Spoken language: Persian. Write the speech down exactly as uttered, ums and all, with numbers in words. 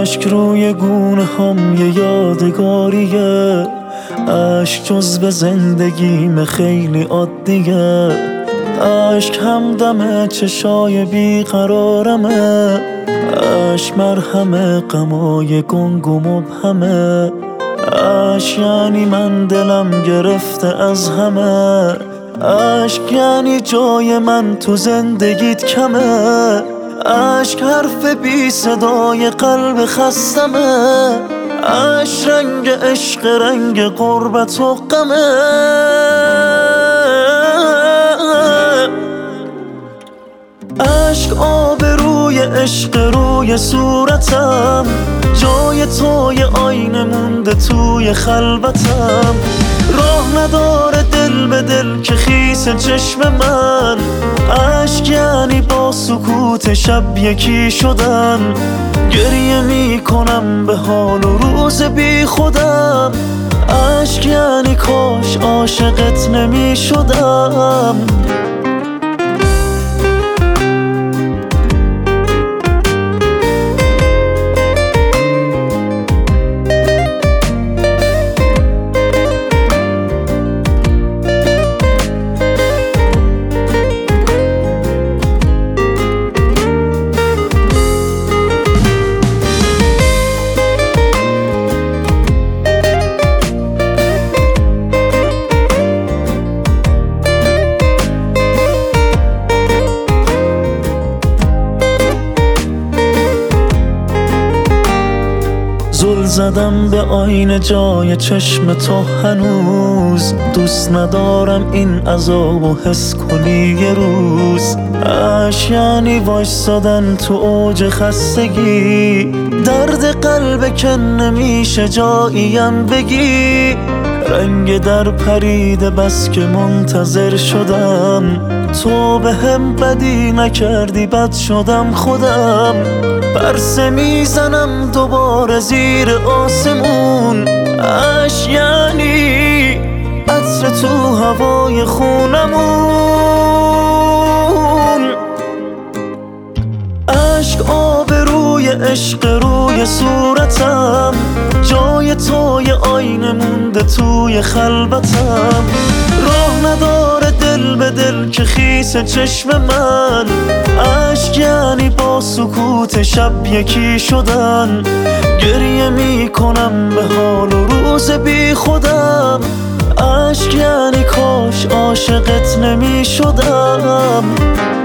اشک روی گونه هم یه یادگاریه، اشک جزو زندگیم خیلی عادیه، اشک همدم چشای بیقرارمه، اشک مرهم غمای گنگ و مبهمه، اشک یعنی من دلم گرفته از همه، اشک یعنی جای من تو زندگیت کمه، اشک حرف بی صدای قلب خستمه، اشک رنگ عشق رنگ غربت و غمه، اشک آب روی عشق روی صورتم، جای توی آینه مونده توی خلوتم، راه نداره دل به دل که خیس چشم من، اشک یعنی با سکوت شب یکی شدن، گریه میکنم به حال و روز بی خودم، اشک یعنی کاش عاشقت نمی شدم. زل زدم به آینه جای چشم تو هنوز، دوست ندارم این عذاب و حس کنی یه روز، اشک یعنی وایسادن تو اوج خستگی، درد قلب که نمیشه جاییم بگی، رنگ در پریده بس که منتظر شدم، تو به هم بدی نکردی بد شدم خودم، پرسه میزنم دوباره زیر آسمون، اشک یعنی عطر تو هوای خونمون، اشک آب روی عشق روی صورتم، جای توی آینه مونده توی خلوتم، راه نداره دل به دل که خیس چشم من، اشک یعنی با سکوت شب یکی شدن، گریه میکنم به حال و روز بی خودم، اشک یعنی کاش عاشقت نمی شدم.